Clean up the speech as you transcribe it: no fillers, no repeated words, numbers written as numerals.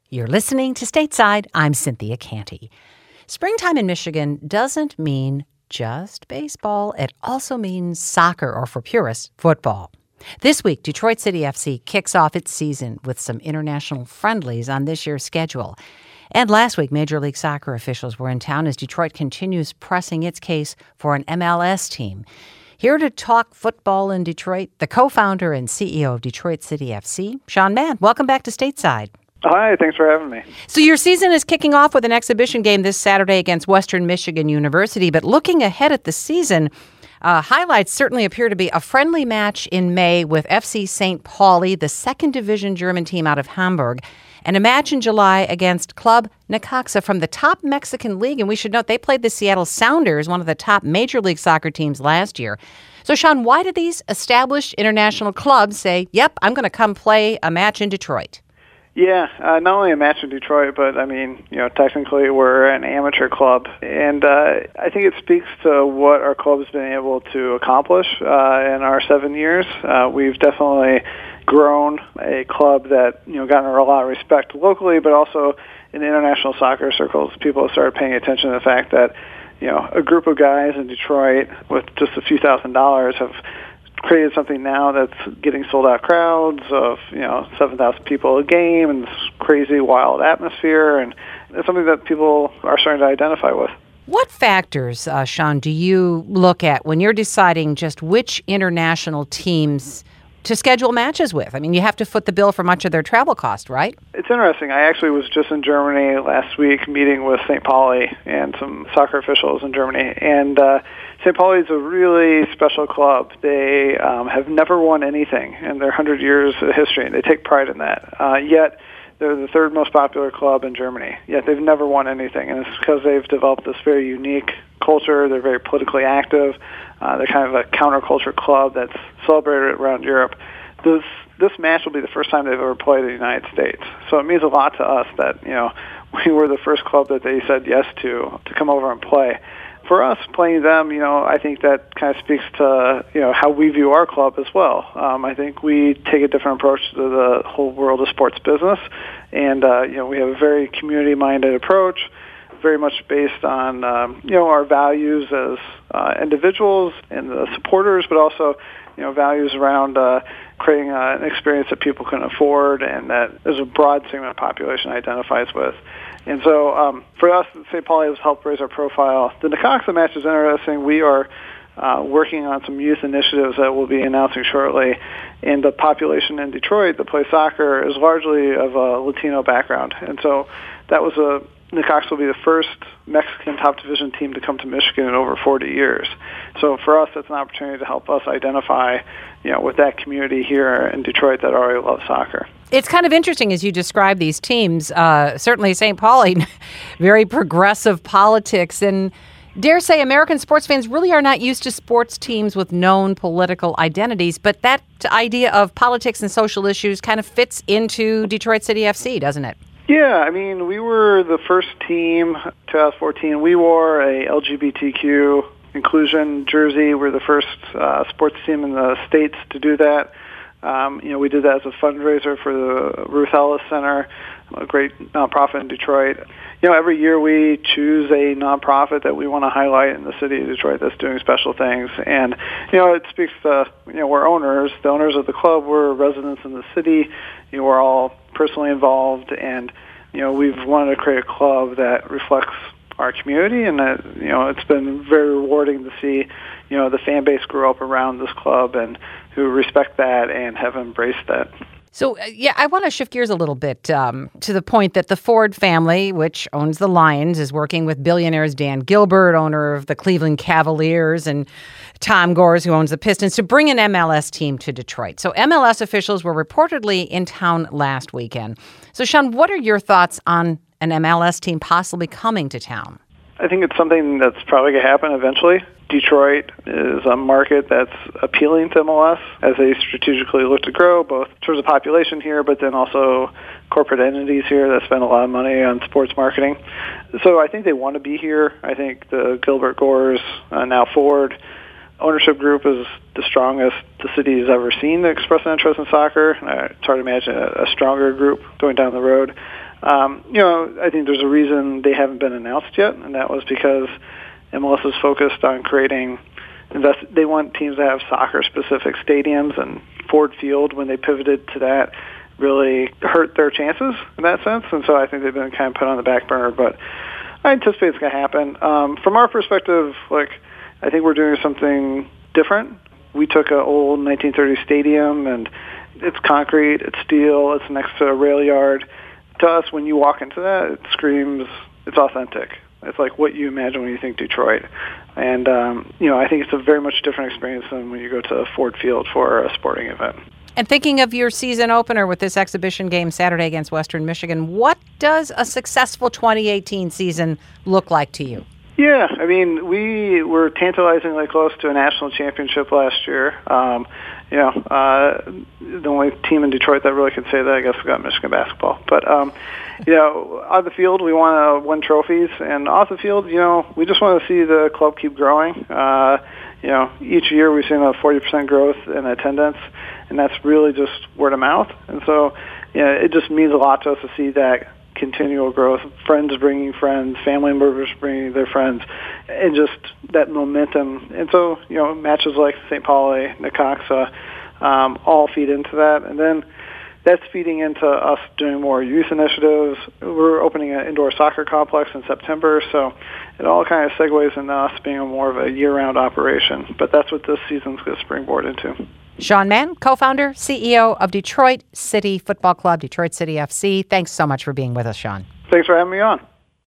You're listening to Stateside. I'm Cynthia Canty. Springtime in Michigan doesn't mean just baseball. It also means soccer, or for purists, football. This week, Detroit City FC kicks off its season with some international friendlies on this year's schedule. And last week, Major League Soccer officials were in town as Detroit continues pressing its case for an MLS team. Here to talk football in Detroit, the co-founder and CEO of Detroit City FC, Sean Mann. Welcome back to Stateside. Hi, thanks for having me. So your season is kicking off with an exhibition game this Saturday against Western Michigan University. But looking ahead at the season, highlights certainly appear to be a friendly match in May with FC St. Pauli, the second division German team out of Hamburg, and a match in July against Club Necaxa from the top Mexican league. And we should note they played the Seattle Sounders, one of the top Major League Soccer teams last year. So, Sean, why did these established international clubs say, yep, I'm going to come play a match in Detroit? Yeah, not only a match in Detroit, but technically we're an amateur club, and I think it speaks to what our club's been able to accomplish in our 7 years. We've definitely grown a club that gotten a lot of respect locally, but also in international soccer circles. People have started paying attention to the fact that a group of guys in Detroit with just a few $1,000s have created something now that's getting sold-out crowds of 7,000 people a game and this crazy, wild atmosphere, and it's something that people are starting to identify with. What factors, Sean, do you look at when you're deciding just which international teams to schedule matches with? I mean, you have to foot the bill for much of their travel cost, right? It's interesting. I actually was just in Germany last week meeting with St. Pauli and some soccer officials in Germany, and St. Pauli is a really special club. They have never won anything in their 100 years of history, and they take pride in that. Yet they're the third most popular club in Germany, yet they've never won anything, and it's because they've developed this very unique culture. They're very politically active. They're kind of a counterculture club that's celebrated around Europe. This match will be the first time they've ever played in the United States, so it means a lot to us that we were the first club that they said yes to come over and play. For us, playing them, I think that kind of speaks to, how we view our club as well. I think we take a different approach to the whole world of sports business, and, we have a very community-minded approach, very much based on, our values as individuals and the supporters, but also, values around creating an experience that people can afford and that as a broad segment of the population identifies with. And so for us, St. Pauli has helped raise our profile. The Necaxa match is interesting. We are working on some youth initiatives that we'll be announcing shortly. And the population in Detroit that plays soccer is largely of a Latino background. And so that was Necaxa will be the first Mexican top division team to come to Michigan in over 40 years. So for us, it's an opportunity to help us identify, with that community here in Detroit that already loves soccer. It's kind of interesting as you describe these teams. Certainly St. Pauli, very progressive politics, and dare say American sports fans really are not used to sports teams with known political identities, but that idea of politics and social issues kind of fits into Detroit City FC, doesn't it? Yeah, I mean, we were the first team, 2014. We wore a LGBTQ inclusion jersey. We're the first sports team in the States to do that. We did that as a fundraiser for the Ruth Ellis Center, a great nonprofit in Detroit. Every year we choose a nonprofit that we want to highlight in the city of Detroit that's doing special things. And, it speaks to, we're owners. The owners of the club, we're residents in the city. We're all personally involved. And, we've wanted to create a club that reflects our community. And that, it's been very rewarding to see, the fan base grow up around this club and who respect that and have embraced that. So, I want to shift gears a little bit to the point that the Ford family, which owns the Lions, is working with billionaires Dan Gilbert, owner of the Cleveland Cavaliers, and Tom Gores, who owns the Pistons, to bring an MLS team to Detroit. So MLS officials were reportedly in town last weekend. So, Sean, what are your thoughts on an MLS team possibly coming to town? I think it's something that's probably going to happen eventually. Detroit is a market that's appealing to MLS as they strategically look to grow, both in terms of population here, but then also corporate entities here that spend a lot of money on sports marketing. So I think they want to be here. I think the Gilbert Gores, now Ford, ownership group is the strongest the city has ever seen to express an interest in soccer. It's hard to imagine a stronger group going down the road. I think there's a reason they haven't been announced yet, and that was because MLS is focused on creating they want teams to have soccer-specific stadiums, and Ford Field, when they pivoted to that, really hurt their chances in that sense. And so I think they've been kind of put on the back burner, but I anticipate it's going to happen. From our perspective, I think we're doing something different. We took an old 1930s stadium, and it's concrete, it's steel, it's next to a rail yard. To us, when you walk into that, it screams, it's authentic. It's like what you imagine when you think Detroit. And, I think it's a very much different experience than when you go to Ford Field for a sporting event. And thinking of your season opener with this exhibition game Saturday against Western Michigan, what does a successful 2018 season look like to you? Yeah, we were tantalizingly close to a national championship last year. The only team in Detroit that really could say that, I guess, we got Michigan basketball. But, on the field, we want to win trophies. And off the field, we just want to see the club keep growing. Each year we've seen a 40% growth in attendance, and that's really just word of mouth. And so, it just means a lot to us to see that continual growth, friends bringing friends, family members bringing their friends, and just that momentum. And so, matches like St. Pauli, Necaxa, all feed into that. And then that's feeding into us doing more youth initiatives. We're opening an indoor soccer complex in September, so it all kind of segues into us being more of a year-round operation. But that's what this season's going to springboard into. Sean Mann, co-founder, CEO of Detroit City Football Club, Detroit City FC. Thanks so much for being with us, Sean. Thanks for having me on.